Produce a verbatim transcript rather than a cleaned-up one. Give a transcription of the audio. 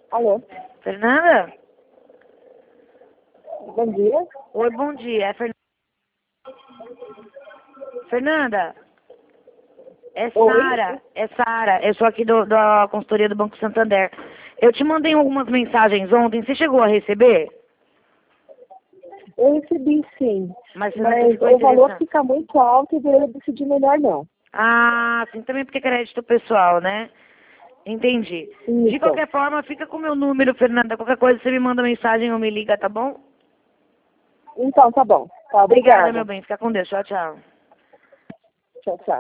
Alô? Fernanda? Bom dia. Oi, bom dia. É Fernanda? Fernanda? É Oi? Sara. É Sara. Eu sou aqui do, da consultoria do Banco Santander. Eu te mandei algumas mensagens ontem. Você chegou a receber? Eu recebi sim, Mas você não mas ficou o valor interessado? fica muito alto e eu decidi melhor não. Ah, sim, também porque é crédito pessoal, né? Entendi. De Isso. qualquer forma, fica com o meu número, Fernanda. Qualquer coisa, você me manda mensagem ou me liga, tá bom? Então, tá bom. Tá, Obrigada, meu obrigada. bem. Fica com Deus. Tchau, tchau. Tchau, tchau.